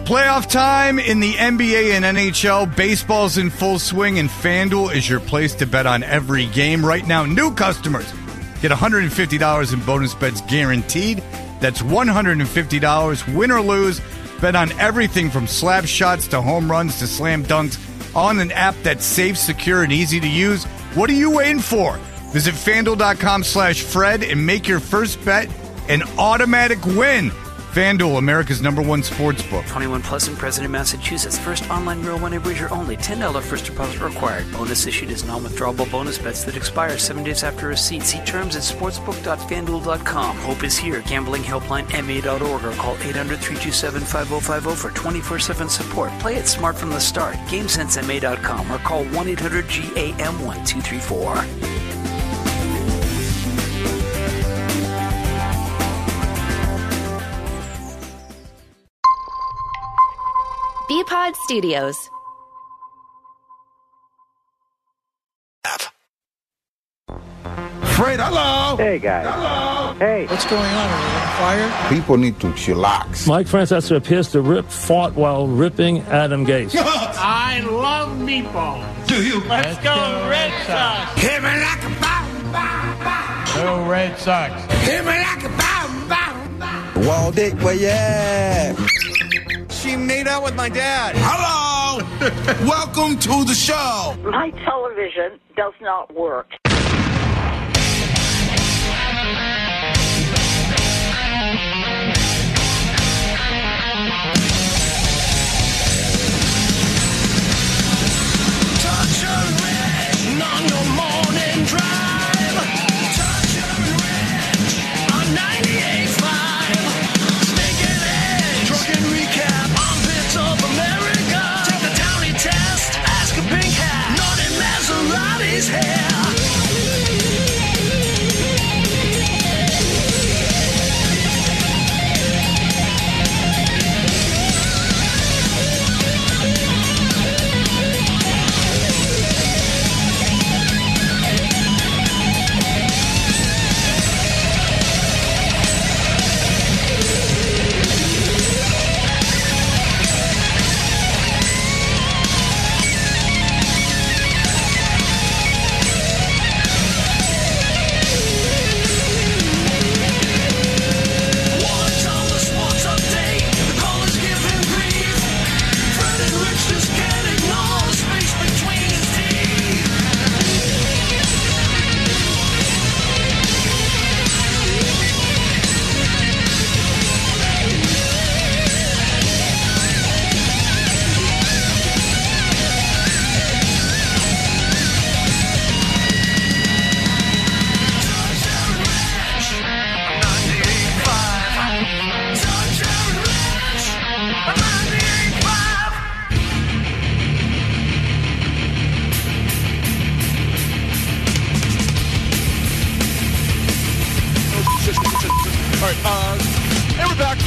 Playoff time in the NBA and NHL. Baseball's in full swing, and FanDuel is your place to bet on every game. Right now, new customers get $150 in bonus bets guaranteed. That's $150, win or lose. Bet on everything from slap shots to home runs to slam dunks on an app that's safe, secure, and easy to use. What are you waiting for? Visit FanDuel.com/Fred and make your first bet an automatic win. FanDuel, America's #1 sportsbook. 21 plus in President, Massachusetts. First online real money wager only. $10 first deposit required. Bonus issued as non-withdrawable bonus bets that expire 7 days after receipt. See terms at sportsbook.fanduel.com. Hope is here. Gambling helpline MA.org or call 800-327-5050 for 24/7 support. Play it smart from the start. GameSenseMA.com or call 1-800-GAM-1234. Bpod Studios. Fred, hello. Hey, guys. Hello. Hey. What's going on? Are you on fire? People need to chillax. Mike Francesa appears to fought while ripping Adam Gase. I love meatballs. Do you? Let's go Red Sox. Hit me like a bow, bow, bow. Go Red Sox. Hit me like a bow, bow, bow. Wall Dick, where you at? She made out with my dad. Hello. Welcome to the show. My television does not work. Touch and rich on your morning drive. Touch and rich on 98.5. Sneaking edge, drunken recap on bits of America. Take the Downey test, ask a pink hat. Not in Maserati's hair. Hey, we're back.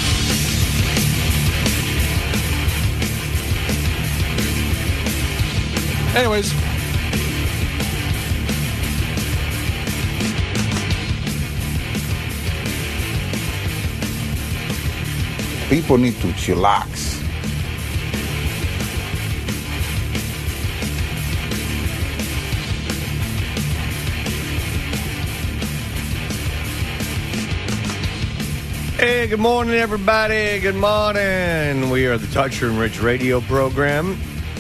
Anyways. People need to chillax. Hey, good morning, everybody. Good morning. We are the Toucher and Rich radio program.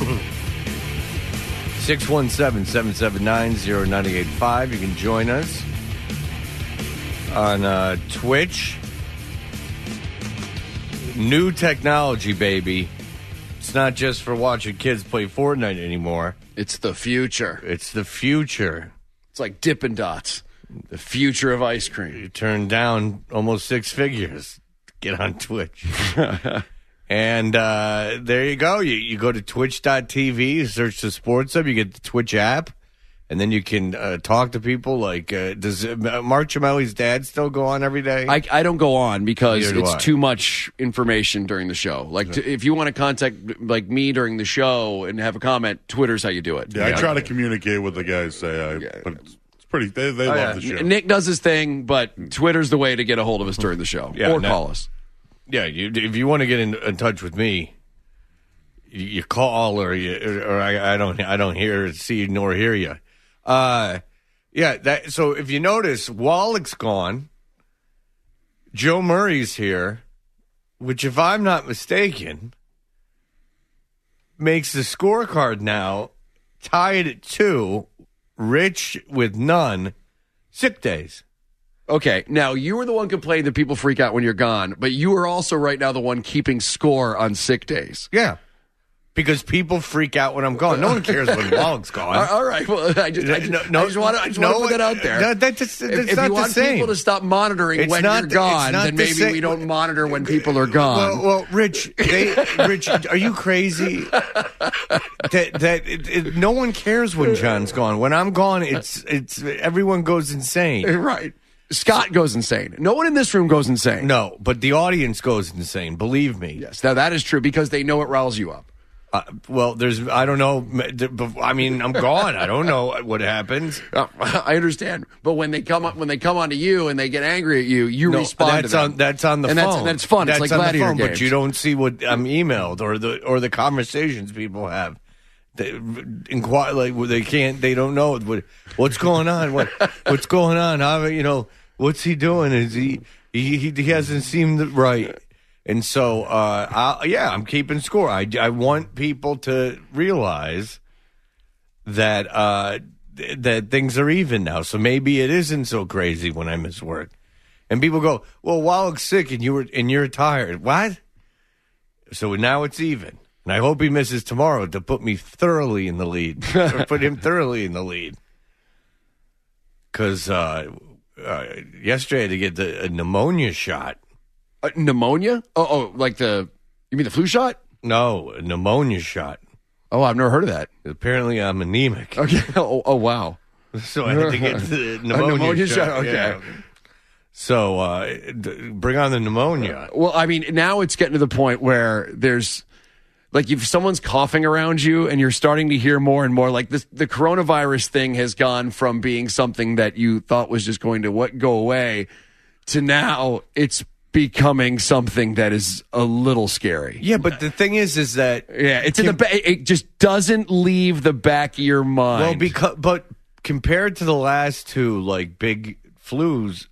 617-779-0985. You can join us on Twitch. New technology, baby. It's not just for watching kids play Fortnite anymore. It's the future. It's the future. It's like Dippin' Dots. The future of ice cream. You turn down almost 6 figures to get on Twitch. And there you go. You go to twitch.tv, search the Sports Hub, you get the Twitch app, and then you can talk to people. Like, does Mark Ciamelli's dad still go on every day? I don't go on because Neither do it's I. too much information during the show. Like, if you want to contact like me during the show and have a comment, Twitter's how you do it. Yeah, I try to communicate with the guys. But it's pretty. They love the show. Nick does his thing, but Twitter's the way to get a hold of us during the show or call us. Yeah, if you want to get in touch with me, you call or I don't see nor hear you. So if you notice, Wallach's gone. Joe Murray's here, which, if I'm not mistaken, makes the scorecard now tied at 2, Rich with none, sick days. Okay, now you were the one complaining that people freak out when you're gone, but you are also right now the one keeping score on sick days. Yeah. Because people freak out when I'm gone. No one cares when Wallach's gone. All right. Well, I just want to put that out there. That's if not you want the same. people to stop monitoring when you're gone, then maybe we don't monitor when people are gone. Well, Rich, are you crazy? No one cares when John's gone. When I'm gone, it's everyone goes insane. Right. Scott goes insane. No one in this room goes insane. No, but the audience goes insane. Believe me. Yes, now that is true because they know it riles you up. I don't know. I mean, I'm gone. I don't know what happens. I understand, but when they come on to you and they get angry at you, you respond to them. That's on the phone. That's fun. It's like gladiator games. But you don't see what I'm emailed or the conversations people have. They inquire they can't. They don't know what's going on. What's going on? What's he doing? Is he hasn't seemed right. And so, I'm keeping score. I want people to realize that that things are even now. So maybe it isn't so crazy when I miss work. And people go, "Well, Wallach's sick and you're tired." What? So now it's even. And I hope he misses tomorrow to put me thoroughly in the lead, or put him thoroughly in the lead. Because yesterday I had to get a pneumonia shot. Pneumonia? You mean the flu shot? No, a pneumonia shot. Oh, I've never heard of that. Apparently I'm anemic. Okay. Oh wow. So I had to get the pneumonia shot. Okay. Yeah. So bring on the pneumonia. Well, I mean, now it's getting to the point where there's, like, if someone's coughing around you and you're starting to hear more and more, like the coronavirus thing has gone from being something that you thought was just going to go away to now it's becoming something that is a little scary. Yeah, but the thing is that it's in the it just doesn't leave the back of your mind. Well, but compared to the last two big flus,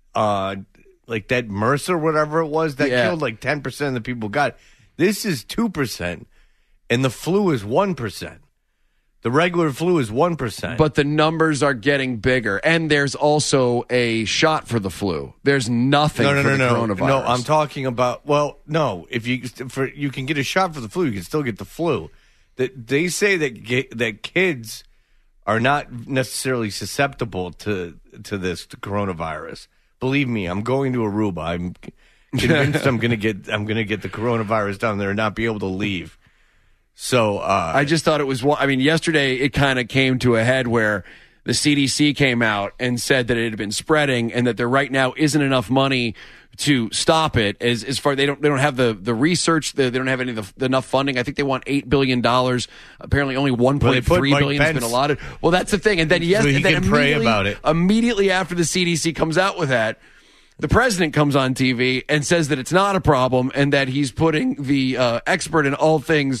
like that MERS or whatever it was that killed 10% of the people got it. This is 2%, and the flu is 1%. The regular flu is 1%. But the numbers are getting bigger. And there's also a shot for the flu. There's nothing for the coronavirus. No, I'm talking about, if you can get a shot for the flu, you can still get the flu. They say that kids are not necessarily susceptible to this coronavirus. Believe me, I'm going to Aruba. I'm convinced I'm going to get the coronavirus down there and not be able to leave. So I just thought it was. I mean, yesterday it kind of came to a head where the CDC came out and said that it had been spreading and that there right now isn't enough money to stop it. As far they don't have the research. They don't have enough funding. I think they want $8 billion. Apparently, only $1.3 billion has been allotted. Well, that's the thing. And then pray about it. Immediately after the CDC comes out with that, the president comes on TV and says that it's not a problem and that he's putting the expert in all things.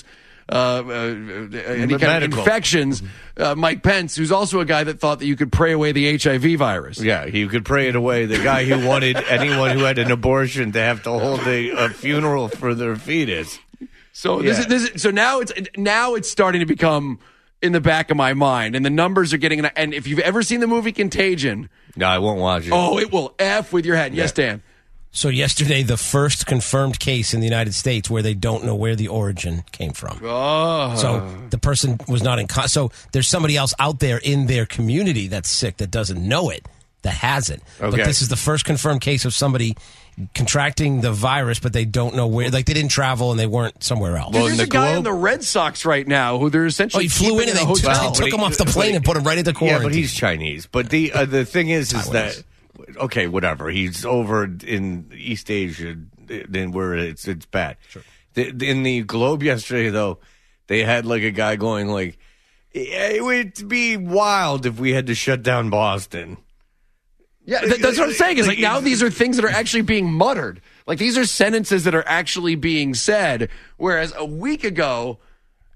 Any kind of infections, Mike Pence, who's also a guy that thought that you could pray away the HIV virus. Yeah, he could pray it away. The guy who wanted anyone who had an abortion to have to hold a funeral for their fetus. So so now it's starting to become in the back of my mind, and the numbers are getting. And if you've ever seen the movie Contagion, no, I won't watch it. Oh, it will F with your head. Yeah. Yes, Dan. So yesterday, the first confirmed case in the United States where they don't know where the origin came from. Oh. So the person was not in so there's somebody else out there in their community that's sick that doesn't know it, that has it. Okay. But this is the first confirmed case of somebody contracting the virus, but they don't know where. Like, they didn't travel and they weren't somewhere else. Well, there's a guy on the Red Sox right now who they're essentially he flew in and they took him off the plane and put him right into quarantine. Yeah, but he's Chinese. But the thing is that... Okay, whatever. He's over in East Asia, then where it's bad. Sure. In the Globe yesterday, though, they had a guy going it would be wild if we had to shut down Boston. Yeah, that's what I'm saying. Is now these are things that are actually being muttered. Like, these are sentences that are actually being said. Whereas a week ago,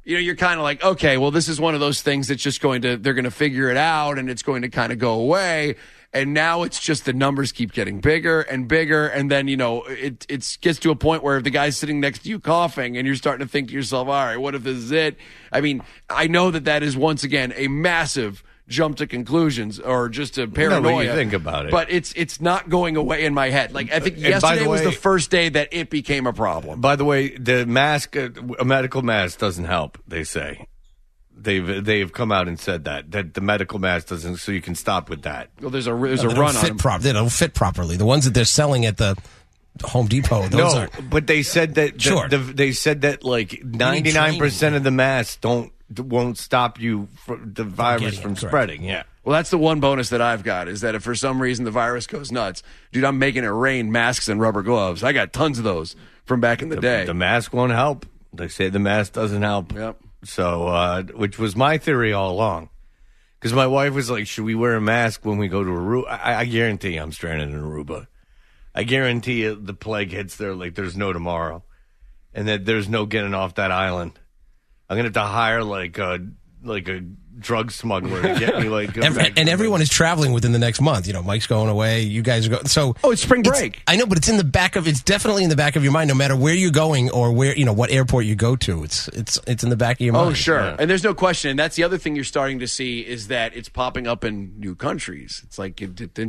you're kind of like, okay, well, this is one of those things that's just they're going to figure it out and it's going to kind of go away. And now it's just the numbers keep getting bigger and bigger. And then, it gets to a point where if the guy's sitting next to you coughing and you're starting to think to yourself, all right, what if this is it? I mean, I know that is once again a massive jump to conclusions or just a paranoia. No, when you think about it. But it's not going away in my head. Like, I think yesterday was the first day that it became a problem. By the way, the mask, a medical mask doesn't help, they say. They've come out and said that the medical mask doesn't, so you can stop with that. Well, there's a run on them. They don't fit properly. The ones that they're selling at the Home Depot, those are. But they said that they said that like 99% of the masks won't stop you the virus from spreading. Yeah. Well, that's the one bonus that I've got is that if for some reason the virus goes nuts, dude, I'm making it rain masks and rubber gloves. I got tons of those from back in the day. The mask won't help. They say the mask doesn't help. Yep. So, which was my theory all along. Because my wife was like, should we wear a mask when we go to Aruba? I guarantee I'm stranded in Aruba. I guarantee you the plague hits there like there's no tomorrow. And that there's no getting off that island. I'm going to have to hire like a drug smuggler to get me like. Everyone is traveling within the next month. Mike's going away. You guys are going. So it's spring break. I know, but it's definitely in the back of your mind. No matter where you're going or where what airport you go to, it's in the back of your mind. Oh, sure. Yeah. And there's no question. And that's the other thing you're starting to see is that it's popping up in new countries. It's like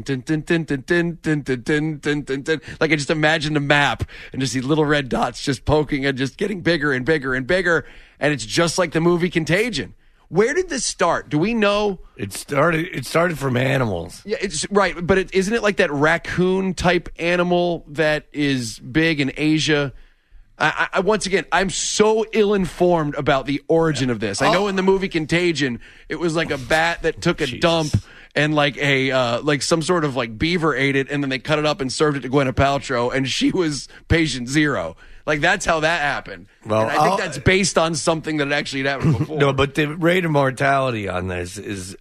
like I just imagine a map and just see little red dots just poking and just getting bigger and bigger and bigger. And it's just like the movie Contagion. Where did this start? Do we know? It started from animals. Yeah, it's right, but isn't it like that raccoon type animal that is big in Asia? I once again, I'm so ill-informed about the origin of this. I know in the movie Contagion, it was like a bat that took a dump and like some sort of like beaver ate it, and then they cut it up and served it to Gwyneth Paltrow, and she was patient zero. Like, that's how that happened. Well, and I think that's based on something that actually had happened before. No, but the rate of mortality on this is...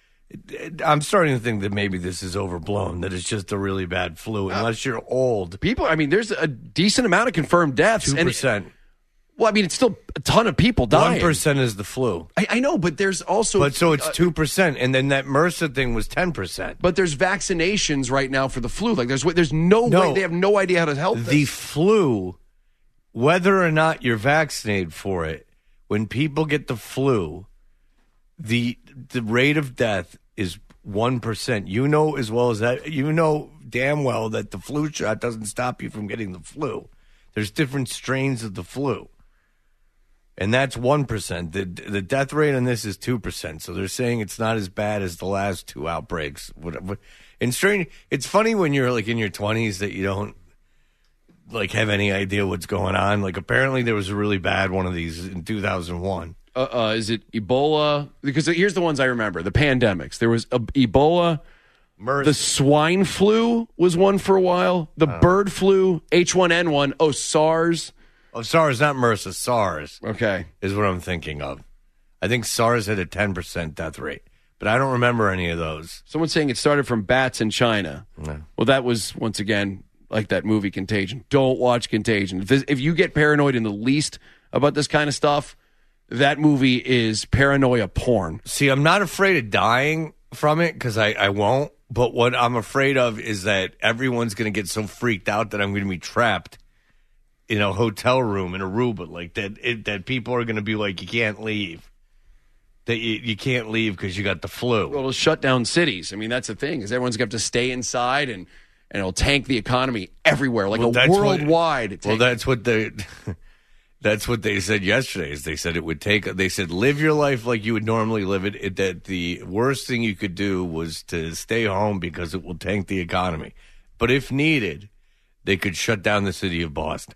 I'm starting to think that maybe this is overblown, that it's just a really bad flu, unless you're old. People, there's a decent amount of confirmed deaths. 2%. It's still a ton of people dying. 1% is the flu. I know, but there's also... But so it's 2%, and then that MRSA thing was 10%. But there's vaccinations right now for the flu. Like, there's no way, they have no idea how to help this. The flu... Whether or not you're vaccinated for it, when people get the flu, the rate of death is 1%. You know as well as that. You know damn well that the flu shot doesn't stop you from getting the flu. There's different strains of the flu. And that's 1%. The death rate on this is 2%. So they're saying it's not as bad as the last two outbreaks. And strange, it's funny when you're like in your 20s that you don't like have any idea what's going on. Like apparently there was a really bad one of these in 2001. Is it Ebola? Because here's the ones I remember. The pandemics. There was Ebola. MERS. The swine flu was one for a while. The bird flu, H1N1. Oh, SARS. Oh, SARS, not MRSA. SARS. Okay. Is what I'm thinking of. I think SARS had a 10% death rate. But I don't remember any of those. Someone's saying it started from bats in China. No. Well, that was, once again... like that movie Contagion. Don't watch Contagion. If you get paranoid in the least about this kind of stuff, that movie is paranoia porn. See, I'm not afraid of dying from it because I won't. But what I'm afraid of is that everyone's going to get so freaked out that I'm going to be trapped in a hotel room in Aruba. Like that people are going to be like, you can't leave. That you can't leave because you got the flu. Well, it'll shut down cities. That's the thing is everyone's going to have to stay inside and it'll tank the economy everywhere, like worldwide. That's what they said yesterday. Is they said it would take. They said live your life like you would normally live it. That the worst thing you could do was to stay home because it will tank the economy. But if needed, they could shut down the city of Boston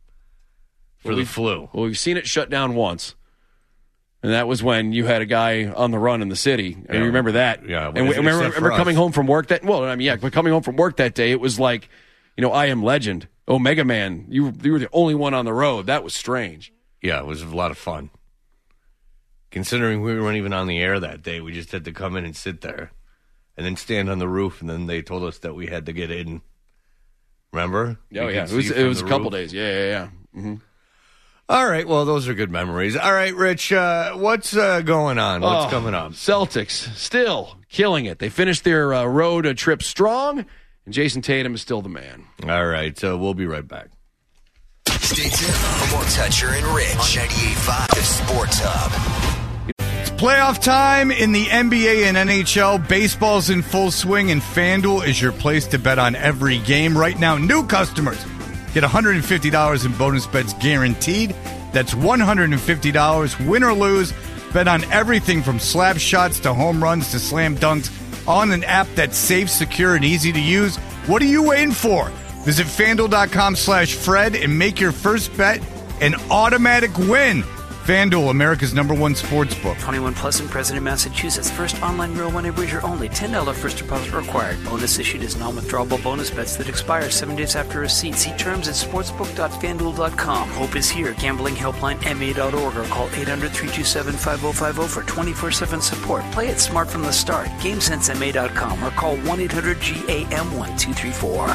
for the flu. Well, we've seen it shut down once. And that was when you had a guy on the run in the city. And you remember that. Yeah. And remember coming home from work but coming home from work that day, it was like, I Am Legend, Omega Man. You were the only one on the road. That was strange. Yeah, it was a lot of fun. Considering we weren't even on the air that day, we just had to come in and sit there and then stand on the roof. And then they told us that we had to get in. Remember? Oh, yeah. It was a couple days. Yeah. Mm-hmm. All right, well, those are good memories. All right, Rich, what's going on? What's coming up? Celtics still killing it. They finished their road trip strong, and Jason Tatum is still the man. All right, so we'll be right back. Stay tuned for more Toucher and Rich on 98.5 The Sports Hub. It's playoff time in the NBA and NHL. Baseball's in full swing, and FanDuel is your place to bet on every game. Right now, new customers get $150 in bonus bets guaranteed. That's $150, win or lose. Bet on everything from slap shots to home runs to slam dunks on an app that's safe, secure, and easy to use. What are you waiting for? Visit FanDuel.com/Fred and make your first bet an automatic win. FanDuel, America's #1 sports book. 21 plus and present in Massachusetts. First online real money wager only. $10 first deposit required. Bonus issued as non-withdrawable bonus bets that expire 7 days after receipt. See terms at sportsbook.fanduel.com. Hope is here. Gambling helpline MA.org or call 800-327-5050 for 24/7 support. Play it smart from the start. GameSenseMA.com or call 1-800-GAM-1234.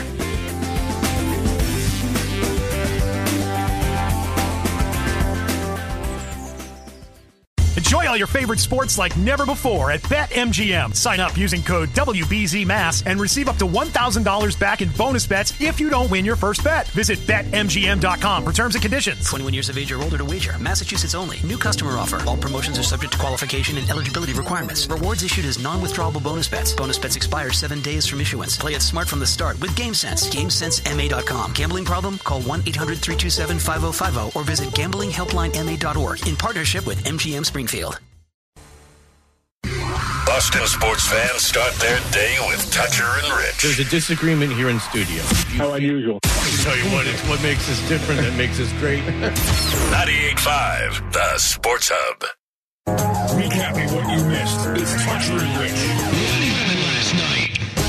Enjoy all your favorite sports like never before at BetMGM. Sign up using code WBZMass and receive up to $1,000 back in bonus bets if you don't win your first bet. Visit BetMGM.com for terms and conditions. 21 years of age or older to wager. Massachusetts only. New customer offer. All promotions are subject to qualification and eligibility requirements. Rewards issued as non-withdrawable bonus bets. Bonus bets expire 7 days from issuance. Play it smart from the start with GameSense. GameSenseMA.com. Gambling problem? Call 1-800-327-5050 or visit gamblinghelplinema.org in partnership with MGM Springfield. Boston sports fans start their day with Toucher and Rich. There's a disagreement here in studio. How unusual. I'll tell you what, it's what makes us different that makes us great. 98.5 The Sports Hub. Recapping what you missed. It's Toucher and Rich. What happened last night?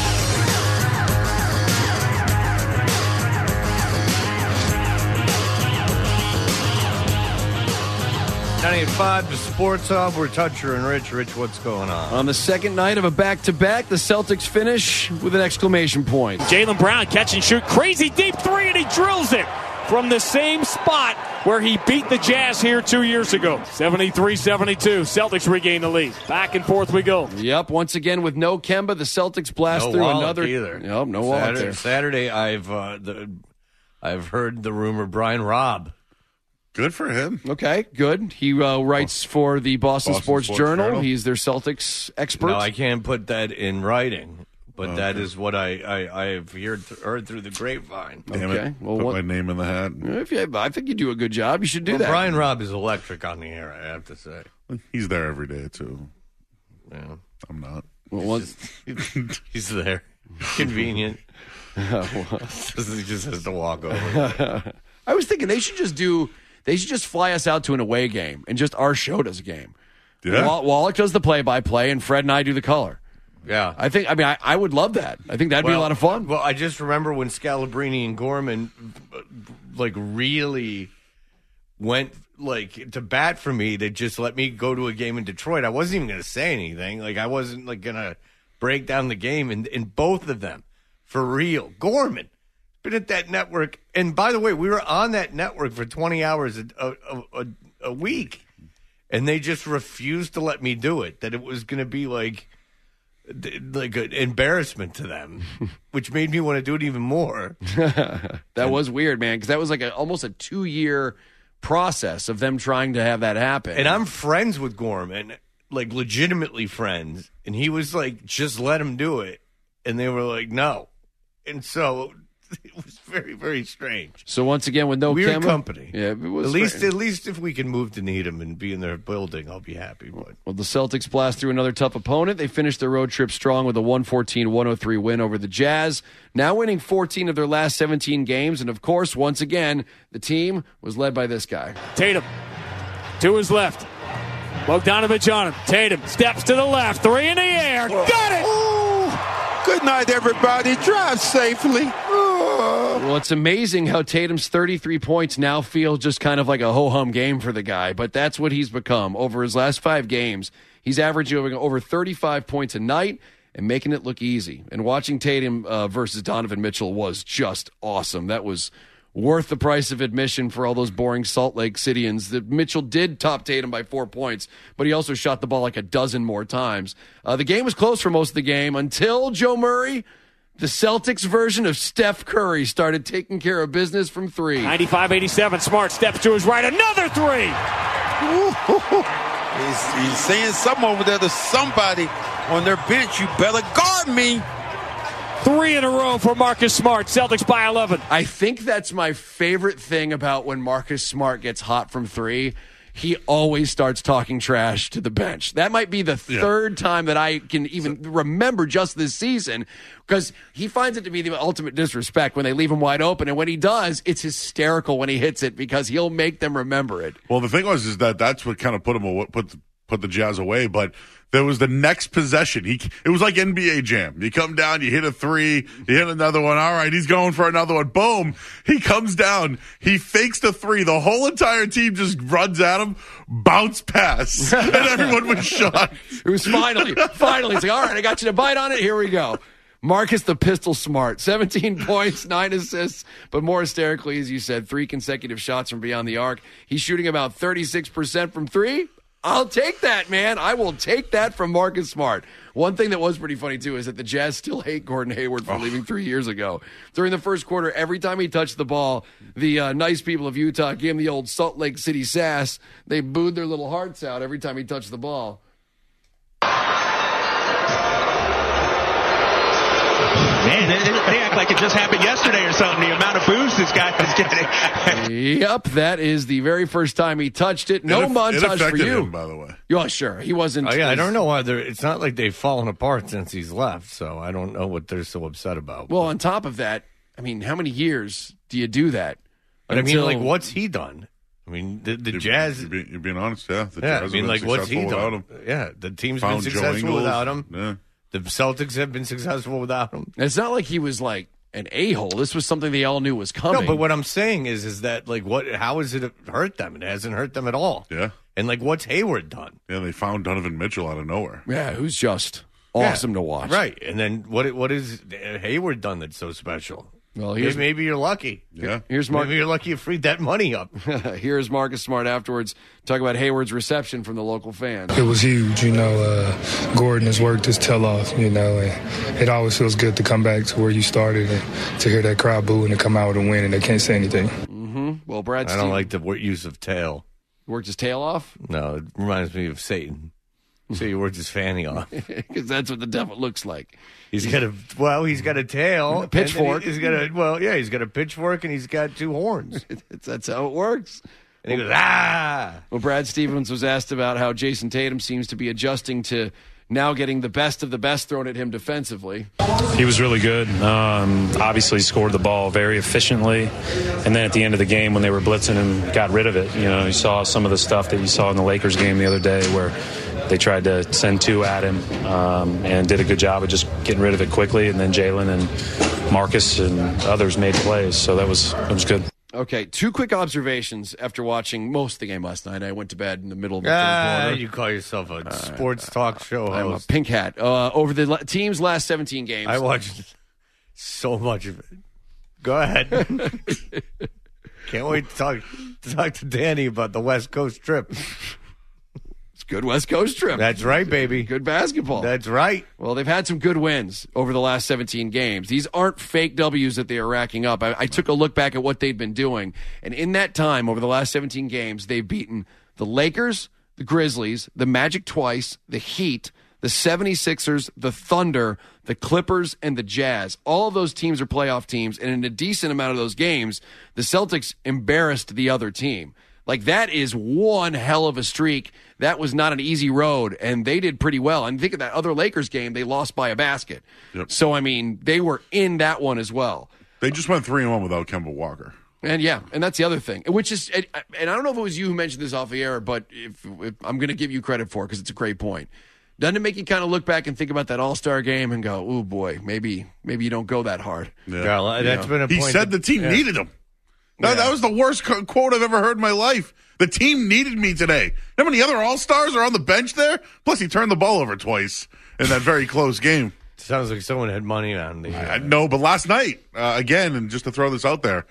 98.5 The Sports Hub. We're Toucher and Rich. Rich, what's going on? On the second night of a back-to-back, the Celtics finish with an exclamation point. Jaylen Brown catch and shoot. Crazy deep three, and he drills it from the same spot where he beat the Jazz here 2 years ago. 73-72. Celtics regain the lead. Back and forth we go. Yep, once again with no Kemba, the Celtics blast through another. Either. Yep, no Wallach there. Saturday, I've heard the rumor Brian Robb. Good for him. Okay, good. He writes for the Boston Sports Journal. He's their Celtics expert. No, I can't put that in writing, but that is what I've heard through the grapevine. Damn it. Well, put my name in the hat. I think you do a good job. You should do that. Brian Robb is electric on the air, I have to say. He's there every day, too. Yeah. I'm not. Well, he's there. Convenient. He just has to walk over. I was thinking they should just fly us out to an away game, and just our show does a game. Yeah. Wallach does the play-by-play, and Fred and I do the color. Yeah. I would love that. I think that'd be a lot of fun. Well, I just remember when Scalabrini and Gorman, really went, to bat for me to just let me go to a game in Detroit. I wasn't even going to say anything. I wasn't, going to break down the game in both of them. For real. Gorman. Been at that network, and by the way, we were on that network for 20 hours a week, and they just refused to let me do it. That it was going to be like an embarrassment to them, which made me want to do it even more. That was weird, man, because that was almost a 2-year process of them trying to have that happen. And I'm friends with Gorman, legitimately friends, and he was just let him do it, and they were like, no, and so. It was very, very strange. So once again, with no weird Kemba, company. Yeah, it was at least if we can move to Needham and be in their building, I'll be happy. But well, the Celtics blast through another tough opponent. They finished their road trip strong with a 114-103 win over the Jazz. Now winning 14 of their last 17 games, and of course, once again, the team was led by this guy, Tatum to his left. Bogdanovich on him. Tatum steps to the left. 3 in the air. Got it. Good night, everybody. Drive safely. Well, it's amazing how Tatum's 33 points now feel just kind of like a ho-hum game for the guy, but that's what he's become. Over his last 5 games, he's averaging over 35 points a night and making it look easy. And watching Tatum versus Donovan Mitchell was just awesome. That was worth the price of admission for all those boring Salt Lake Cityans. Mitchell did top Tatum by 4 points, but he also shot the ball like a dozen more times. The game was close for most of the game until Joe Murray, the Celtics version of Steph Curry, started taking care of business from three. 95-87, Smart steps to his right, another three. He's saying something over there to somebody on their bench. You better guard me. 3 in a row for Marcus Smart. Celtics by 11. I think that's my favorite thing about when Marcus Smart gets hot from three. He always starts talking trash to the bench. That might be the third time that I can even remember just this season, because he finds it to be the ultimate disrespect when they leave him wide open. And when he does, it's hysterical when he hits it because he'll make them remember it. Well, the thing was that's what kind of put the Jazz away, but there was the next possession. It was like NBA Jam. You come down, you hit a three, you hit another one. All right, he's going for another one. Boom. He comes down. He fakes the three. The whole entire team just runs at him, bounce pass, and everyone was shocked. It was finally. It's like, all right, I got you to bite on it. Here we go. Marcus the Pistol Smart, 17 points, 9 assists, but more hysterically, as you said, 3 consecutive shots from beyond the arc. He's shooting about 36% from three. I'll take that, man. I will take that from Marcus Smart. One thing that was pretty funny, too, is that the Jazz still hate Gordon Hayward for leaving 3 years ago. During the first quarter, every time he touched the ball, the nice people of Utah gave him the old Salt Lake City sass. They booed their little hearts out every time he touched the ball. Man, they act like it just happened yesterday or something, the amount of boos this guy was getting. Yep, that is the very first time he touched it. No montage for you. Him, by the way. Yeah, sure. He wasn't. Oh, yeah, I don't know why it's not like they've fallen apart since he's left, so I don't know what they're so upset about. Well, on top of that, I mean, how many years do you do that? But I mean, like, what's he done? I mean, the Jazz. You're being honest, yeah. The yeah, Jazz I mean, like, what's he done? Him. Yeah, the team's Found been successful without him. Yeah. The Celtics have been successful without him. It's not like he was like an a-hole. This was something they all knew was coming. No, but what I'm saying is that, like, how has it hurt them? It hasn't hurt them at all. Yeah. And, like, what's Hayward done? Yeah, they found Donovan Mitchell out of nowhere. Yeah, who's just awesome to watch. Right. And then what is Hayward done that's so special? Well, maybe you're lucky. Yeah. Maybe you're lucky you freed that money up. Here's Marcus Smart afterwards talk about Hayward's reception from the local fans. It was huge. Gordon has worked his tail off, and it always feels good to come back to where you started and to hear that crowd boo and to come out and win and they can't say anything. Mm-hmm. Well, Brad, I don't like the use of tail. Worked his tail off? No, it reminds me of Satan. So he worked his fanny off. Because that's what the devil looks like. He's got a tail. A pitchfork. He's got a pitchfork and he's got 2 horns. That's how it works. And he goes, ah! Well, Brad Stevens was asked about how Jason Tatum seems to be adjusting to now getting the best of the best thrown at him defensively. He was really good. Obviously scored the ball very efficiently. And then at the end of the game when they were blitzing him, got rid of it. You saw some of the stuff that you saw in the Lakers game the other day where they tried to send 2 at him and did a good job of just getting rid of it quickly. And then Jalen and Marcus and others made plays. So that was good. Okay, 2 quick observations after watching most of the game last night. I went to bed in the middle of the third quarter. You call yourself a sports talk show host. I'm a pink hat. Over the team's last 17 games. I watched so much of it. Go ahead. Can't wait to talk to Danny about the West Coast trip. Good West Coast trip. That's right, baby. Good basketball. That's right. Well, they've had some good wins over the last 17 games. These aren't fake W's that they are racking up. I took a look back at what they'd been doing, and in that time, over the last 17 games, they've beaten the Lakers, the Grizzlies, the Magic twice, the Heat, the 76ers, the Thunder, the Clippers, and the Jazz. All of those teams are playoff teams, and in a decent amount of those games, the Celtics embarrassed the other team. Like, that is one hell of a streak. That was not an easy road, and they did pretty well. And think of that other Lakers game, they lost by a basket. Yep. So, I mean, they were in that one as well. They just went 3-1 without Kemba Walker. And, yeah, and that's the other thing, which is, and I don't know if it was you who mentioned this off the air, but if I'm going to give you credit for it because it's a great point. Doesn't it make you kind of look back and think about that All-Star game and go, oh, boy, maybe you don't go that hard. Yeah. That's been a point. He said the team needed him. That was the worst quote I've ever heard in my life. The team needed me today. How many other All-Stars are on the bench there? Plus, he turned the ball over twice in that very close game. Sounds like someone had money on the... No, but last night, again, and just to throw this out there,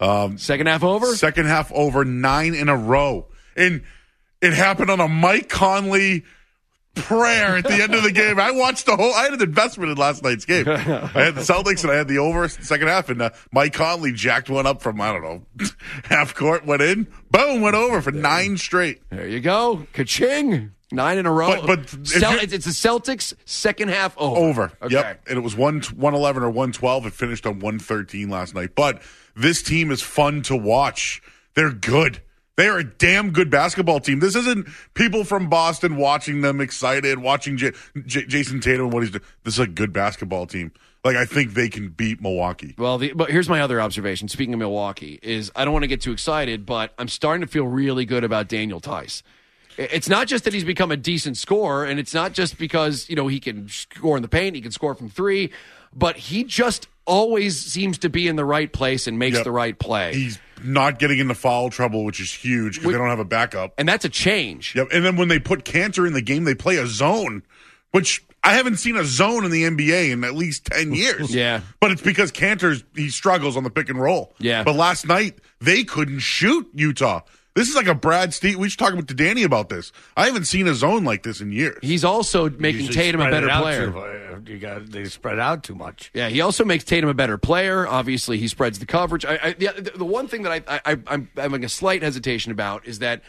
Second half over? Second half over, 9 in a row. And it happened on a Mike Conley prayer at the end of the game. I watched I had an investment in last night's game. I had the Celtics and I had the over second half, and Mike Conley jacked one up from, I don't know, half court, went in, boom, went over for 9 straight. There you go. Ka-ching. 9 in a row. But it's the Celtics second half over. Okay. Yep. And it was 111 or 112. It finished on 113 last night. But this team is fun to watch. They're good. They are a damn good basketball team. This isn't people from Boston watching them excited, watching Jason Tatum and what he's doing. This is a good basketball team. Like, I think they can beat Milwaukee. Well, but here's my other observation. Speaking of Milwaukee, is I don't want to get too excited, but I'm starting to feel really good about Daniel Tice. It's not just that he's become a decent scorer, and it's not just because, he can score in the paint, he can score from 3, but he just always seems to be in the right place and makes the right play. He's not getting into foul trouble, which is huge because they don't have a backup. And that's a change. Yep. And then when they put Cantor in the game, they play a zone, which I haven't seen a zone in the NBA in at least 10 years. Yeah. But it's because he struggles on the pick and roll. Yeah. But last night, they couldn't shoot Utah. This is like a Brad Stevens. We should talk to Danny about this. I haven't seen a zone like this in years. He's also making Tatum a better player. They spread out too much. Yeah, he also makes Tatum a better player. Obviously, he spreads the coverage. The one thing that I'm having a slight hesitation about is that,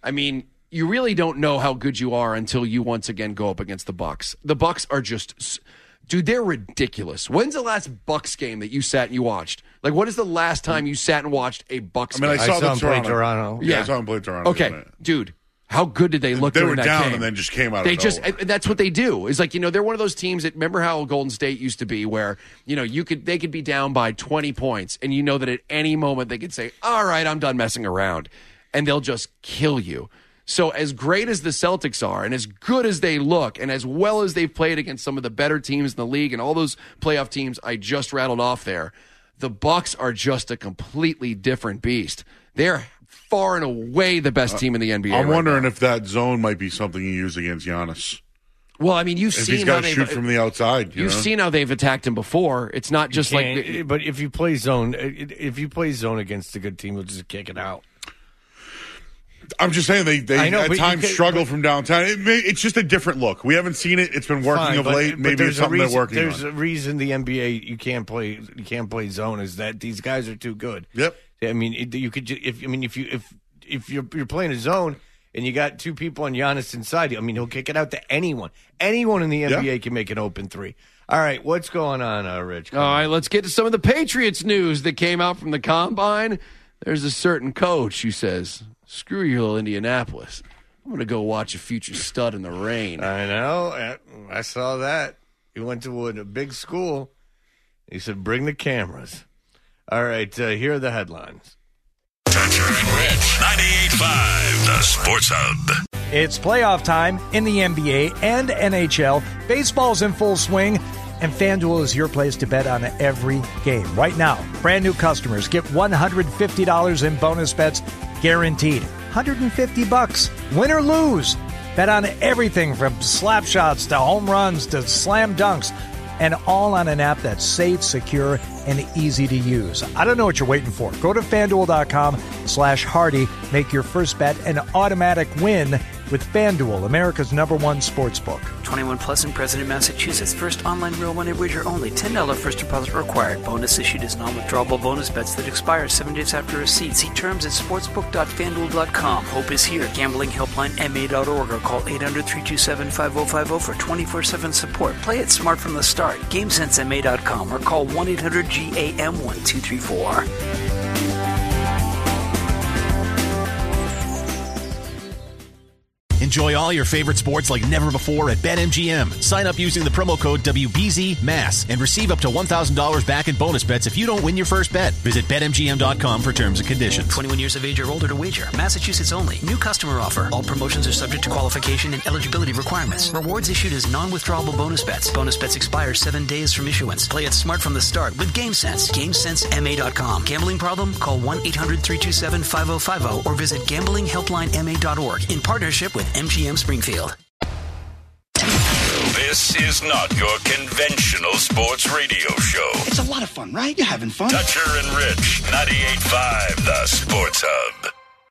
you really don't know how good you are until you once again go up against the Bucks. The Bucks are just... Dude, they're ridiculous. When's the last Bucks game that you sat and you watched? Like, what is the last time you sat and watched a Bucks game? I saw them play Toronto. Yeah, I saw them play Toronto. Okay, dude, how good did they look during that game? They were down and then just came out of nowhere. That's what they do. It's like, they're one of those teams that, remember how Golden State used to be where, they could be down by 20 points and that at any moment they could say, all right, I'm done messing around. And they'll just kill you. So as great as the Celtics are and as good as they look and as well as they've played against some of the better teams in the league and all those playoff teams I just rattled off there, the Bucks are just a completely different beast. They're far and away the best team in the NBA. I'm wondering if that zone might be something you use against Giannis. Well, you've seen he's got to shoot from the outside. You've seen how they've attacked him before. It's not just but if you play zone against a good team, you'll just kick it out. I'm just saying they at times struggle from downtown. It's just a different look. We haven't seen it. It's been working of late. Maybe it's something they're working on. There's a reason the NBA you can't play zone is that these guys are too good. Yep. You could if you're playing a zone and you got 2 people on Giannis inside, he'll kick it out to anyone. Anyone in the NBA can make an open 3. All right, what's going on, Rich? All right, let's get to some of the Patriots news that came out from the Combine. There's a certain coach who says, screw you, little Indianapolis. I'm going to go watch a future stud in the rain. I know. I saw that. He went to a big school. He said, bring the cameras. All right, here are the headlines. Toucher and Rich, 98.5, the Sports Hub. It's playoff time in the NBA and NHL. Baseball's in full swing, and FanDuel is your place to bet on every game. Right now, brand new customers get $150 in bonus bets guaranteed. $150, win or lose. Bet on everything from slap shots to home runs to slam dunks, and all on an app that's safe, secure, and easy to use. I don't know what you're waiting for. Go to FanDuel.com/Hardy. Make your first bet an automatic win with FanDuel, America's #1 sportsbook. 21 plus and present in Massachusetts. First online real money wager only. $10 first deposit required. Bonus issued is non-withdrawable bonus bets that expire 7 days after receipt. See terms at sportsbook.fanduel.com. Hope is here. Gambling helpline MA.org or call 800-327-5050 for 24/7 support. Play it smart from the start. GameSenseMA.com or call 1-800-GAM-1234. Enjoy all your favorite sports like never before at BetMGM. Sign up using the promo code WBZMASS and receive up to $1,000 back in bonus bets if you don't win your first bet. Visit BetMGM.com for terms and conditions. 21 years of age or older to wager. Massachusetts only. New customer offer. All promotions are subject to qualification and eligibility requirements. Rewards issued as non-withdrawable bonus bets. Bonus bets expire 7 days from issuance. Play it smart from the start with GameSense. GameSenseMA.com. Gambling problem? Call 1-800-327-5050 or visit gamblinghelplinema.org in partnership with MGM Springfield. This is not your conventional sports radio show. It's a lot of fun, right? You're having fun. Toucher and Rich, 98.5, the Sports Hub.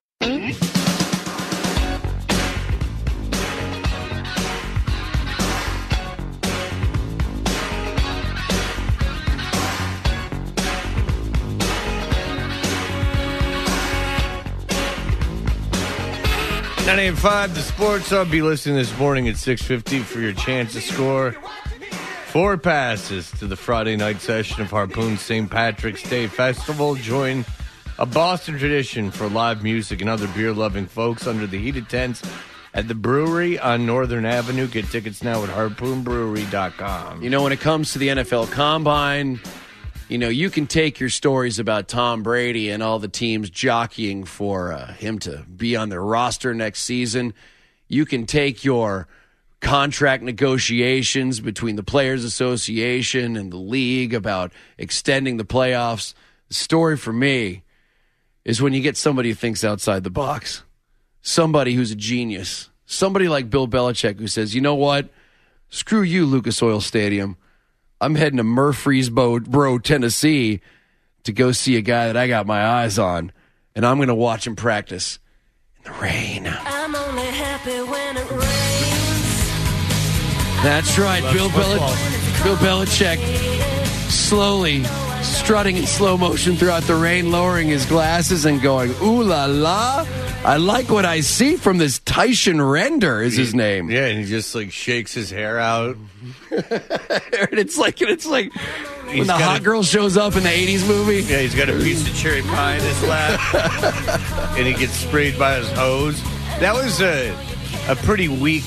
.985 The Sports Hub. Be listening this morning at 6:50 for your chance to score 4 passes to the Friday night session of Harpoon's St. Patrick's Day Festival. Join a Boston tradition for live music and other beer-loving folks under the heated tents at the brewery on Northern Avenue. Get tickets now at harpoonbrewery.com. You know, when it comes to the NFL Combine, you know, you can take your stories about Tom Brady and all the teams jockeying for him to be on their roster next season. You can take your contract negotiations between the Players Association and the league about extending the playoffs. The story for me is when you get somebody who thinks outside the box, somebody who's a genius, somebody like Bill Belichick who says, you know what, screw you, Lucas Oil Stadium. I'm heading to Murfreesboro, Tennessee to go see a guy that I got my eyes on, and I'm going to watch him practice in the rain. I'm only happy when it rains. That's right, Bill Belichick slowly strutting in slow motion throughout the rain, lowering his glasses and going, ooh la la, I like what I see from this Tyson Render is his name. Yeah, and he just like shakes his hair out. and it's like when the hot girl shows up in the 80s movie. Yeah, he's got a piece of cherry pie in his lap. And he gets sprayed by his hose. That was a pretty weak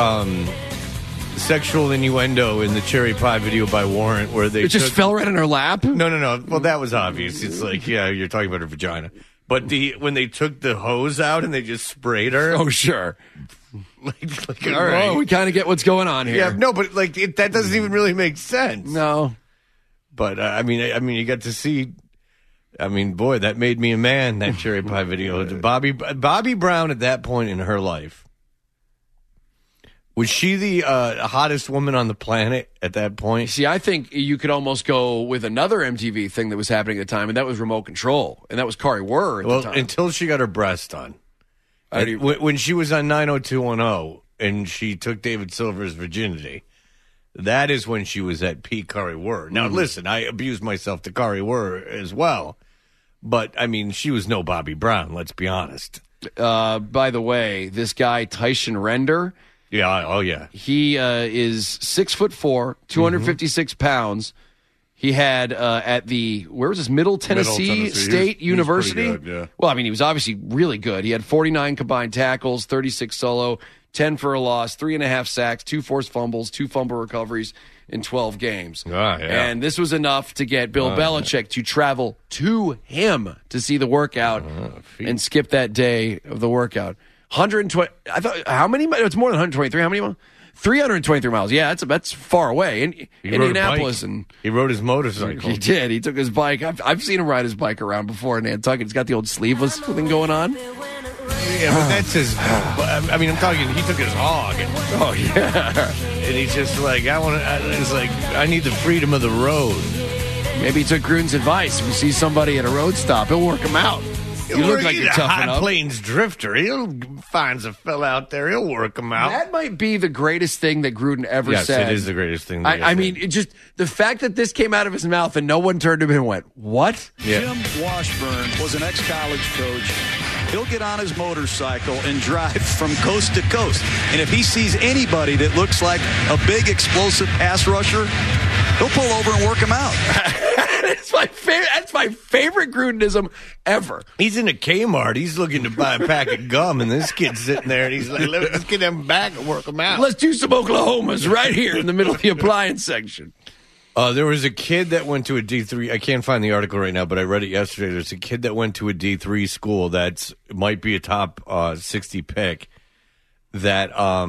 sexual innuendo in the cherry pie video by Warrant, where they just fell right in her lap. No. Well, that was obvious. It's like, yeah, you're talking about her vagina. But when they took the hose out and they just sprayed her. Oh, sure. All right. Well, we kind of get what's going on here. Yeah, no, but that doesn't even really make sense. No. But I mean, you got to see. I mean, boy, that made me a man. That cherry pie video. Bobby Brown at that point in her life. Was she the hottest woman on the planet at that point? See, I think you could almost go with another MTV thing that was happening at the time, and that was Remote Control, and that was Kari Wuhrer at the time. Until she got her breast done. When she was on 90210 and she took David Silver's virginity, that is when she was at peak Kari Wuhrer. Now, listen, I abused myself to Kari Wuhrer as well, but, I mean, she was no Bobby Brown, let's be honest. By the way, this guy, Tyson Render... Yeah, oh yeah. He is 6'4", 256 pounds. He had at where was this? Middle Tennessee State University. Good, yeah. Well, I mean, he was obviously really good. He had 49 combined tackles, 36 solo, 10 for a loss, 3.5 sacks, 2 forced fumbles, 2 fumble recoveries in 12 games. Yeah. And this was enough to get Bill Belichick to travel to him to see the workout and skip that day of the workout. 120. I thought, how many? It's more than 123. How many? 323 miles. Yeah, that's far away. In Indianapolis, and he rode his motorcycle. He did. He took his bike. I've seen him ride his bike around before in Nantucket. He's got the old sleeveless thing going on. Yeah, but that's his. I mean, I'm talking. He took his hog. Oh yeah, and he's just like, it's like I need the freedom of the road. Maybe he took Gruden's advice. If you see somebody at a road stop, he'll work him out. You look like you're tough enough. High Plains drifter. He'll find a fella out there. He'll work him out. That might be the greatest thing that Gruden ever said. Yes, it is the greatest thing. I mean, it just the fact that this came out of his mouth and no one turned to him and went, "What?" Yeah. Jim Washburn was an ex-college coach. He'll get on his motorcycle and drive from coast to coast. And if he sees anybody that looks like a big explosive pass rusher, he'll pull over and work him out. That's my favorite Grudenism ever. He's in a Kmart. He's looking to buy a pack of gum, and this kid's sitting there, and he's like, let's get him back and work him out. Let's do some Oklahomas right here in the middle of the appliance section. There was a kid that went to a D3. I can't find the article right now, but I read it yesterday. There's a kid that went to a D3 school that might be a top 60 pick that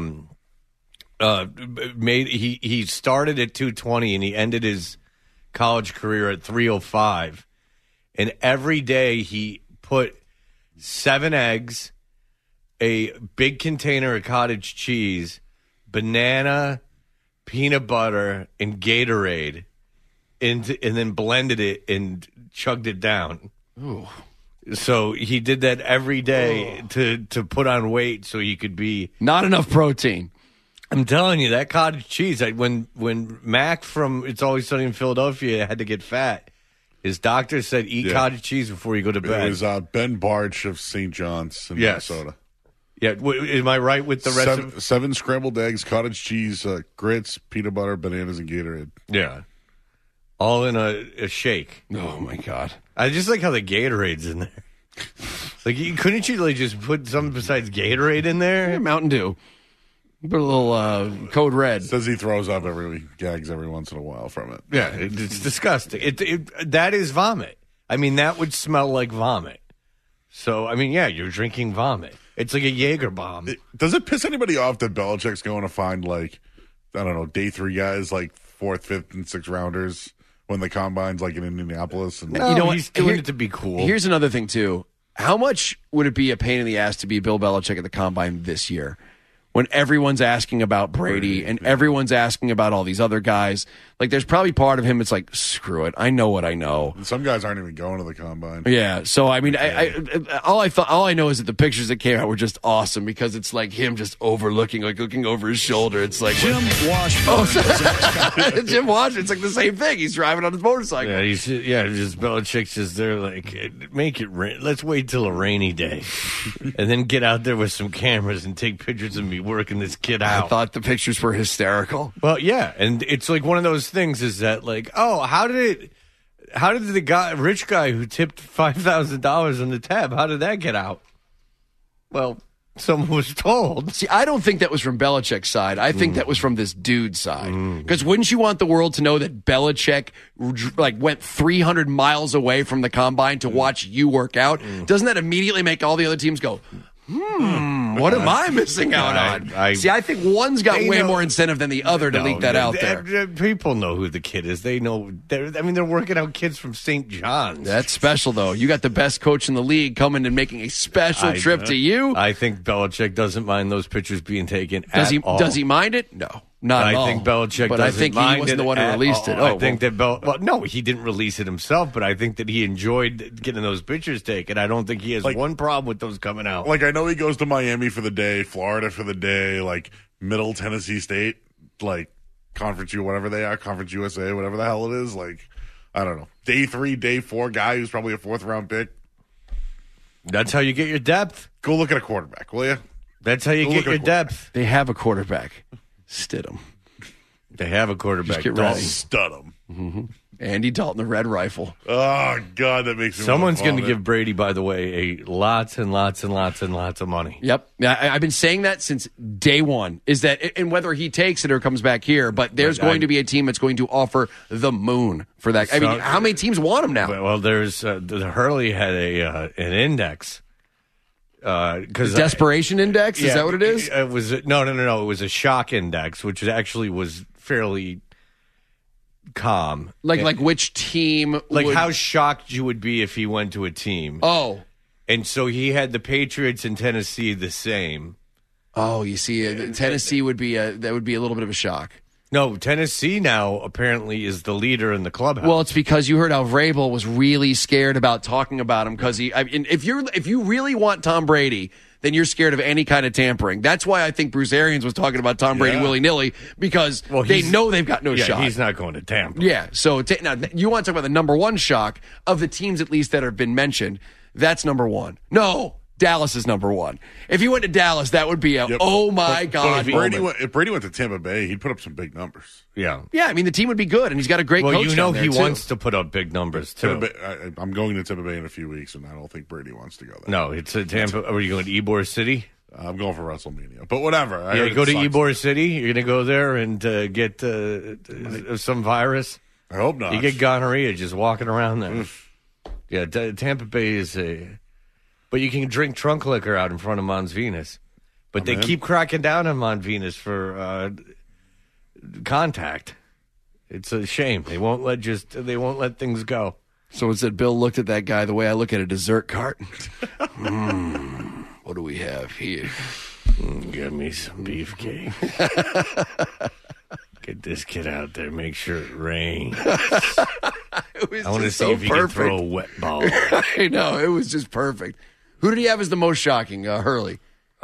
he started at 220 and he ended his college career at 305. And every day he put 7 eggs, a big container of cottage cheese, banana, peanut butter, and Gatorade, and then blended it and chugged it down. Ooh. So he did that every day to put on weight so he could be... Not enough protein. I'm telling you, that cottage cheese, when Mac from It's Always Sunny in Philadelphia had to get fat, his doctor said eat cottage cheese before you go to bed. It was Ben Barch of St. John's in Minnesota. Yeah, am I right with the rest of... 7 scrambled eggs, cottage cheese, grits, peanut butter, bananas, and Gatorade. Yeah. All in a shake. Oh, my God. I just like how the Gatorade's in there. Like, couldn't you just put something besides Gatorade in there? Yeah, Mountain Dew. Put a little Code Red. Says he throws up gags every once in a while from it. Yeah, it's disgusting. That is vomit. I mean, that would smell like vomit. So, I mean, yeah, you're drinking vomit. It's like a Jaeger bomb. Does it piss anybody off that Belichick's going to find, like, I don't know, day 3 guys, like 4th, 5th, and 6th rounders when the combine's like in Indianapolis? And you know what? He's doing it to be cool. Here's another thing, too. How much would it be a pain in the ass to be Bill Belichick at the combine this year? When everyone's asking about Brady and everyone's asking about all these other guys, like there's probably part of him that's like, screw it, I know what I know. And some guys aren't even going to the combine. Yeah, so I mean, all I know is that the pictures that came out were just awesome because it's like him just overlooking, like looking over his shoulder. It's like Jim Washburn. Jim Washburn. It's like the same thing. He's driving on his motorcycle. Yeah, just Belichick's just there, like make it rain. Let's wait till a rainy day, and then get out there with some cameras and take pictures of me working this kid out. I thought the pictures were hysterical. Well, yeah, and it's like one of those things is that like, oh, how did the rich guy who tipped $5,000 on the tab, how did that get out? Well, someone was told. See, I don't think that was from Belichick's side. I think that was from this dude's side. Because wouldn't you want the world to know that Belichick like went 300 miles away from the combine to watch you work out? Doesn't that immediately make all the other teams go, what am I missing out on? See, I think one's got way more incentive than the other to leak that out there. People know who the kid is. They know. They're working out kids from St. John's. That's special, though. You got the best coach in the league coming and making a special trip to you. I think Belichick doesn't mind those pictures being taken at all. Does he mind it? No. Not at all. I think Belichick but doesn't I think mind he wasn't it the one who released it. I think that no, he didn't release it himself, but I think that he enjoyed getting those pictures taken. I don't think he has one problem with those coming out. Like, I know he goes to Miami for the day, Florida for the day, like Middle Tennessee State, like Conference U, whatever they are, Conference USA, whatever the hell it is. Like, I don't know. Day 3, day 4 guy who's probably a 4th round pick. That's how you get your depth. Go look at a quarterback, will you? That's how you get your depth. They have a quarterback. Stidham. They have a quarterback. Just get ready. Stidham. Mm-hmm. Andy Dalton, the Red Rifle. Oh, God, that makes me Someone's going to give Brady, by the way, lots and lots and lots and lots of money. Yep. I've been saying that since day one, is that, and whether he takes it or comes back here, but there's going to be a team that's going to offer the moon for that. I mean, how many teams want him now? Well, there's the Hurley had an index. Because desperation index, is that what it is? It was no. It was a shock index, which actually was fairly calm. Like which team? How shocked you would be if he went to a team. Oh, and so he had the Patriots and Tennessee the same. Oh, you see, Tennessee would be a little bit of a shock. No, Tennessee now apparently is the leader in the clubhouse. Well, it's because you heard how Vrabel was really scared about talking about him because if you really want Tom Brady, then you're scared of any kind of tampering. That's why I think Bruce Arians was talking about Tom Brady willy-nilly because they know they've got no shot. He's not going to tamper. Yeah, so now you want to talk about the number one shock of the teams at least that have been mentioned. That's number one. No. Dallas is number one. If he went to Dallas, that would be oh my God. But if Brady went to Tampa Bay, he'd put up some big numbers. Yeah. Yeah, I mean, the team would be good, and he's got a great coach Well, you know down he there, wants to put up big numbers, too. I'm going to Tampa Bay in a few weeks, and I don't think Brady wants to go there. No, it's Tampa. Are you going to Ybor City? I'm going for WrestleMania, but whatever. You go to Ybor City? You're going to go there and get some virus? I hope not. You get gonorrhea just walking around there. Yeah, Tampa Bay is But you can drink trunk liquor out in front of Mons Venus. But they keep cracking down on Mons Venus for contact. It's a shame. They won't let things go. So it said Bill looked at that guy the way I look at a dessert cart. What do we have here? Give me some beefcake. Get this kid out there. Make sure it rains. I want to see if he can throw a wet ball. I know. It was just perfect. Who did he have as the most shocking? Hurley.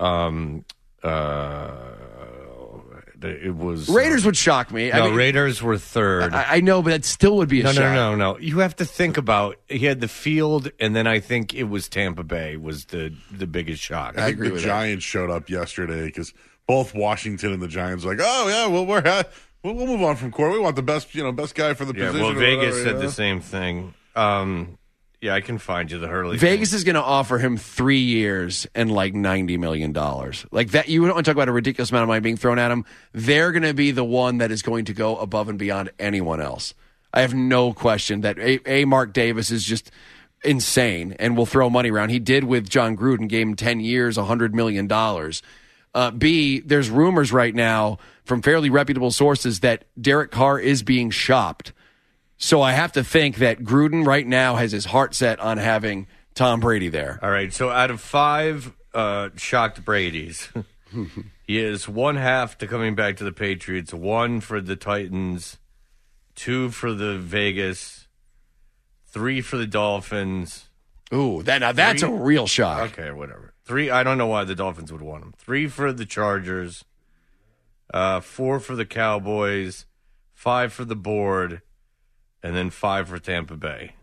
It was Raiders would shock me. No, Raiders were third. I know, but that still would be a shock. No. You have to think about. He had the field, and then I think it was Tampa Bay was the biggest shock. I think the Giants showed up yesterday because both Washington and the Giants were like, oh yeah, well we'll move on from Corey. We want the best guy for the position. Well, Vegas said the same thing. Yeah, I can find you the Hurley. Vegas is going to offer him 3 years and like $90 million. Like that, you don't want to talk about a ridiculous amount of money being thrown at him. They're going to be the one that is going to go above and beyond anyone else. I have no question that Mark Davis is just insane and will throw money around. He did with John Gruden, gave him 10 years, $100 million. B, there's rumors right now from fairly reputable sources that Derek Carr is being shopped. So I have to think that Gruden right now has his heart set on having Tom Brady there. All right, so out of 5 shocked Bradys, he is 1/2 to coming back to the Patriots, 1 for the Titans, 2 for the Vegas, 3 for the Dolphins. Ooh, that's a real shock. Okay, whatever. 3, I don't know why the Dolphins would want him. 3 for the Chargers, 4 for the Cowboys, 5 for the board, and then 5 for Tampa Bay.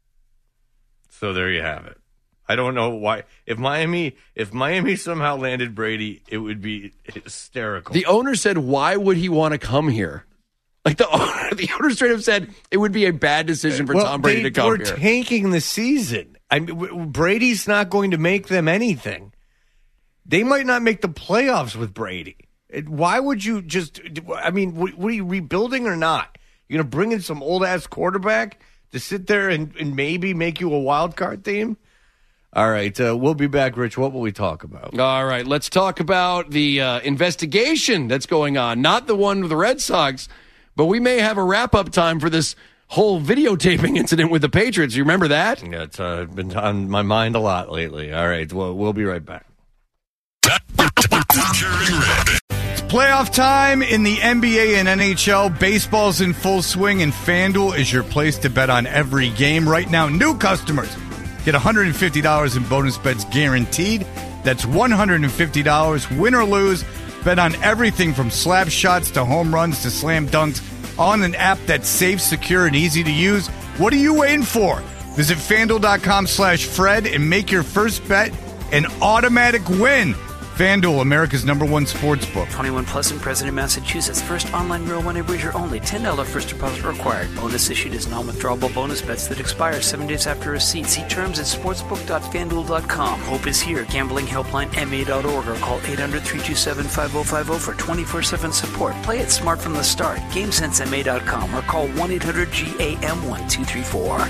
So there you have it. I don't know why. If Miami somehow landed Brady, it would be hysterical. The owner said, why would he want to come here? Like the owner straight up said it would be a bad decision for Tom Brady to come here. We're tanking the season. Brady's not going to make them anything. They might not make the playoffs with Brady. Why would you just, what are you rebuilding or not? You're going to bring in some old-ass quarterback to sit there and maybe make you a wild card team? All right, we'll be back, Rich. What will we talk about? All right, let's talk about the investigation that's going on. Not the one with the Red Sox, but we may have a wrap-up time for this whole videotaping incident with the Patriots. You remember that? Yeah, it's been on my mind a lot lately. All right, well, we'll be right back. Playoff time in the NBA and NHL. Baseball's in full swing, and FanDuel is your place to bet on every game. Right now, new customers get $150 in bonus bets guaranteed. That's $150, win or lose. Bet on everything from slap shots to home runs to slam dunks on an app that's safe, secure, and easy to use. What are you waiting for? Visit FanDuel.com/Fred and make your first bet an automatic win. FanDuel, America's #1 sportsbook. 21 plus and present in Massachusetts. First online real money wager only. $10 first deposit required. Bonus issued as non-withdrawable bonus bets that expire 7 days after receipt. See terms at sportsbook.fanduel.com. Hope is here. Gambling helpline MA.org or call 800-327-5050 for 24/7 support. Play it smart from the start. GameSenseMA.com or call 1-800-GAM-1234.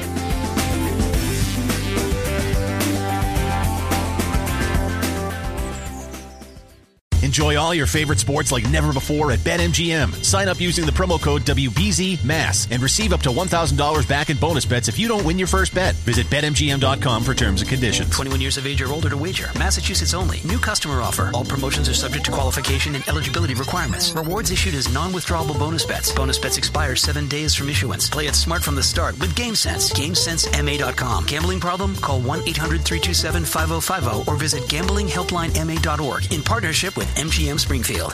Enjoy all your favorite sports like never before at BetMGM. Sign up using the promo code WBZMASS and receive up to $1,000 back in bonus bets if you don't win your first bet. Visit BetMGM.com for terms and conditions. 21 years of age or older to wager. Massachusetts only. New customer offer. All promotions are subject to qualification and eligibility requirements. Rewards issued as non-withdrawable bonus bets. Bonus bets expire 7 days from issuance. Play it smart from the start with GameSense. GameSenseMA.com. Gambling problem? Call 1-800-327-5050 or visit gamblinghelplinema.org in partnership with MGM Springfield.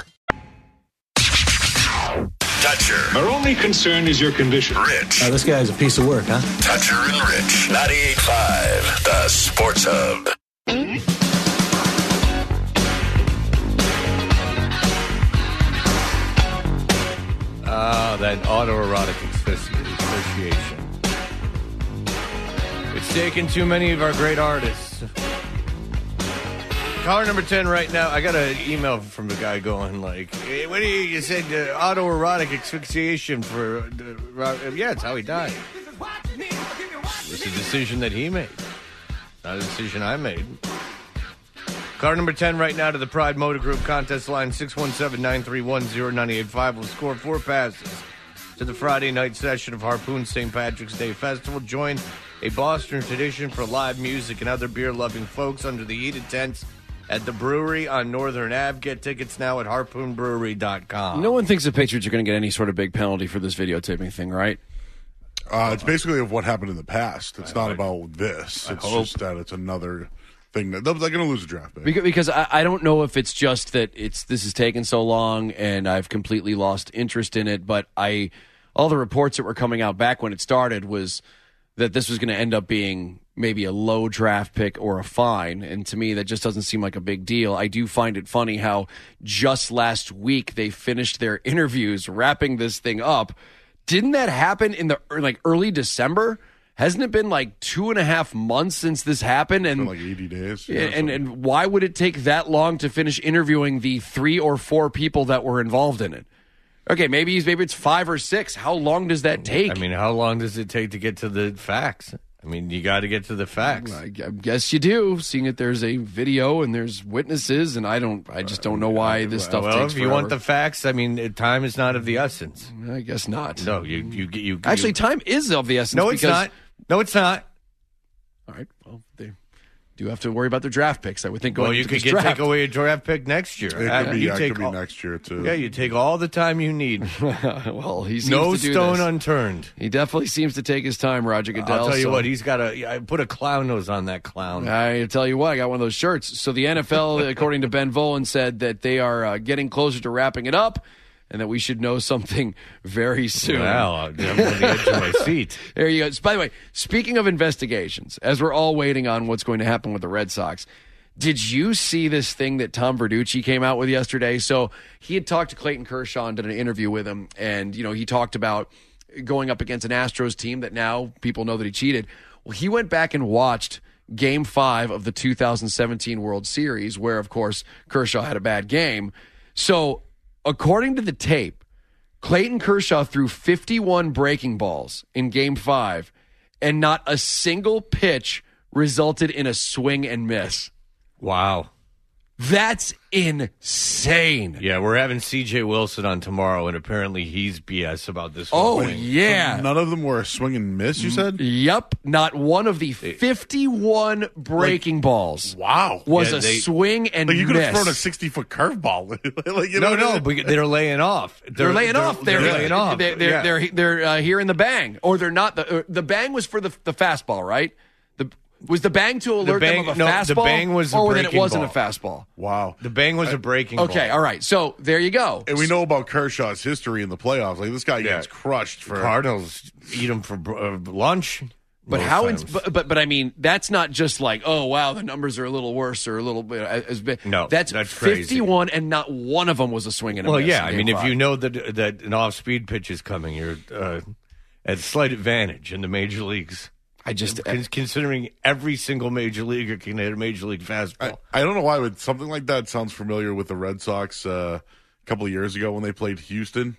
Toucher. Our only concern is your condition. Rich. This guy's a piece of work, huh? Toucher and Rich. 98.5, the Sports Hub. That autoerotic asphyxiation. It's taken too many of our great artists. Caller number 10 right now. I got an email from the guy going like, hey, what do you said autoerotic asphyxiation for yeah, it's how he died. It's a decision that he made, not a decision I made. Caller number 10 right now to the Pride Motor Group contest line 617-931-0985 will score 4 passes to the Friday night session of Harpoon St. Patrick's Day Festival. Join a Boston tradition for live music and other beer-loving folks under the heated tents at the brewery on Northern Ave. Get tickets now at harpoonbrewery.com. No one thinks the Patriots are going to get any sort of big penalty for this videotaping thing, right? It's basically of what happened in the past. It's not about this. It's just that it's another thing that they're going to lose a draft pick. Because I don't know if it's just that this has taken so long and I've completely lost interest in it, but all the reports that were coming out back when it started was that this was going to end up being maybe a low draft pick or a fine. And to me, that just doesn't seem like a big deal. I do find it funny how just last week they finished their interviews wrapping this thing up. Didn't that happen in the early December? Hasn't it been 2.5 months since this happened? And 80 days. Yeah, and why would it take that long to finish interviewing the 3 or 4 people that were involved in it? Okay, maybe it's 5 or 6. How long does that take? I mean, how long does it take to get to the facts? I mean, you got to get to the facts. I guess you do, seeing that there's a video and there's witnesses, and I just don't know why this stuff takes forever. If you want the facts, I mean, time is not of the essence. I guess not. No, you actually, time is of the essence. No, it's not. No, it's not. All right, well, they do have to worry about their draft picks, I would think. You could take away a draft pick next year. It could be next year, too. Yeah, you take all the time you need. Well, he seems no to do stone this. Unturned. He definitely seems to take his time, Roger Goodell. I'll tell you what, he's got I put a clown nose on that clown. I tell you what, I got one of those shirts. So the NFL, according to Ben Volin, said that they are getting closer to wrapping it up, and that we should know something very soon. Well, I'm on the edge of my seat. There you go. By the way, speaking of investigations, as we're all waiting on what's going to happen with the Red Sox, did you see this thing that Tom Verducci came out with yesterday? So he had talked to Clayton Kershaw and did an interview with him, and he talked about going up against an Astros team that now people know that he cheated. Well, he went back and watched Game 5 of the 2017 World Series, where, of course, Kershaw had a bad game. So according to the tape, Clayton Kershaw threw 51 breaking balls in Game 5, and not a single pitch resulted in a swing and miss. Wow. That's insane. Yeah, we're having C.J. Wilson on tomorrow, and apparently he's BS about this whole thing. Yeah. So none of them were a swing and miss, you said? Yep. Not one of the 51 breaking balls was a swing and miss. You could have thrown a 60-foot curveball. No, but they're laying off. They're laying off. They're laying off. They're hearing the bang. Or they're not. The bang was for the fastball, right? Was the bang to alert them of a fastball? The bang was a or breaking then it wasn't ball. a fastball? Wow. The bang was a breaking ball. Okay, all right. So there you go. And we know about Kershaw's history in the playoffs. This guy gets crushed for... Cardinals eat him for lunch. But but I mean, that's not just oh wow, the numbers are a little worse or a little bit as big. No, that's 51, crazy. and not one of them was a swing and a miss. Well, yeah, I mean, 5. if you know that an off-speed pitch is coming, you're at a slight advantage in the major leagues. Considering every single major leaguer can hit a major league fastball. I don't know why, but something like that sounds familiar with the Red Sox a couple of years ago when they played Houston.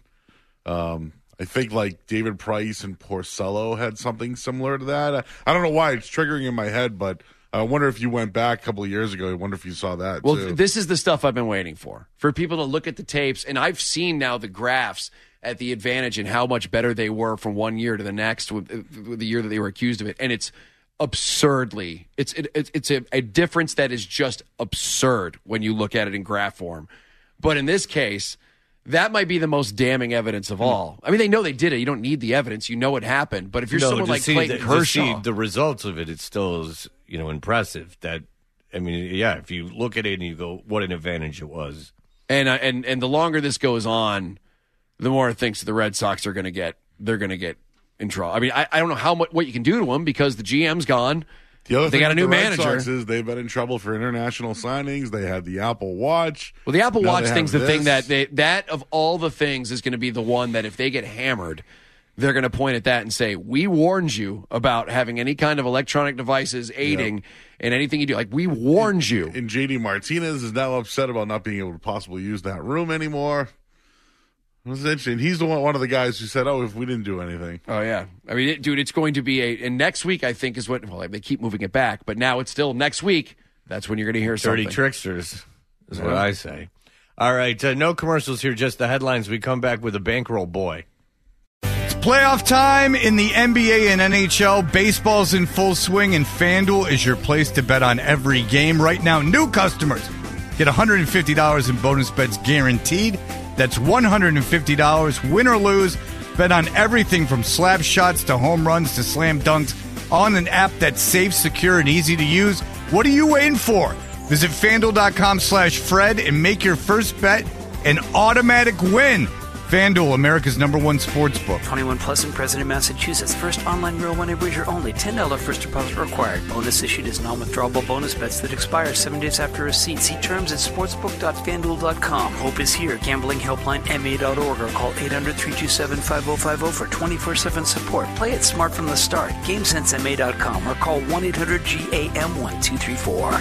I think David Price and Porcello had something similar to that. I don't know why it's triggering in my head, but I wonder if you went back a couple of years ago. I wonder if you saw that. Well, too. This is the stuff I've been waiting for people to look at the tapes, and I've seen now the graphs at the advantage and how much better they were from one year to the next with the year that they were accused of it, and it's absurdly it's a difference that is just absurd when you look at it in graph form. But in this case, that might be the most damning evidence of all. I mean, they know they did it. You don't need the evidence. You know it happened. But if you're someone like Clayton Kershaw, the results of it still is impressive. That I mean, yeah, if you look at it and you go, what an advantage it was. And the longer this goes on, the more it thinks the Red Sox are going to get. They're going to get in trouble. I mean, I don't know what you can do to them because the GM's gone. They got a new manager. Red Sox is they've been in trouble for international signings. They had the Apple Watch. Well, the Apple Watch thing's the thing that of all the things is going to be the one that if they get hammered, they're going to point at that and say, we warned you about having any kind of electronic devices aiding in anything you do. We warned you. And JD Martinez is now upset about not being able to possibly use that room anymore. It was interesting. He's one of the guys who said, if we didn't do anything. Oh, yeah. I mean, dude, it's going to be and next week, I think, is they keep moving it back, but now it's still next week. That's when you're going to hear something. Dirty tricksters is what I say. All right, no commercials here, just the headlines. We come back with a bankroll boy. It's playoff time in the NBA and NHL. Baseball's in full swing, and FanDuel is your place to bet on every game. Right now, new customers Get $150 in bonus bets guaranteed. That's $150, win or lose. Bet on everything from slap shots to home runs to slam dunks on an app that's safe, secure, and easy to use. What are you waiting for? Visit FanDuel.com/Fred and make your first bet an automatic win. FanDuel, America's #1 sports book. 21 plus and present in Massachusetts. First online real money wager only. $10 first deposit required. Bonus issued is non-withdrawable bonus bets that expire 7 days after receipt. See terms at sportsbook.fanduel.com. Hope is here. GamblingHelplineMA.org or call 800-327-5050 for 24/7 support. Play it smart from the start. GameSenseMA.com or call 1-800-GAM-1234.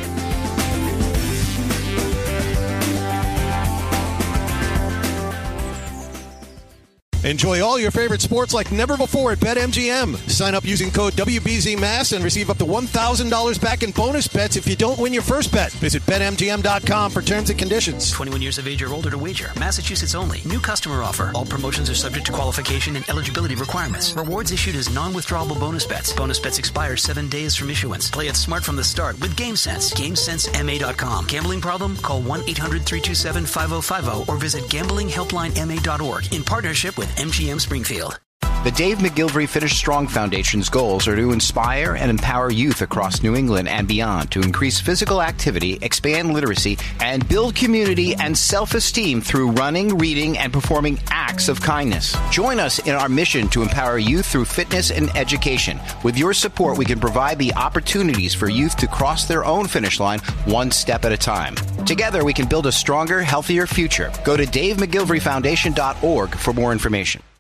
Enjoy all your favorite sports like never before at BetMGM. Sign up using code WBZMass and receive up to $1,000 back in bonus bets if you don't win your first bet. Visit BetMGM.com for terms and conditions. 21 years of age or older to wager. Massachusetts only. New customer offer. All promotions are subject to qualification and eligibility requirements. Rewards issued as non-withdrawable bonus bets. Bonus bets expire 7 days from issuance. Play it smart from the start with GameSense. GameSenseMA.com. Gambling problem? Call 1-800-327-5050 or visit GamblingHelplineMA.org in partnership with MGM Springfield. The Dave McGilvery Finish Strong Foundation's goals are to inspire and empower youth across New England and beyond to increase physical activity, expand literacy, and build community and self-esteem through running, reading, and performing acts of kindness. Join us in our mission to empower youth through fitness and education. With your support, we can provide the opportunities for youth to cross their own finish line one step at a time. Together, we can build a stronger, healthier future. Go to DaveMcGilveryFoundation.org for more information.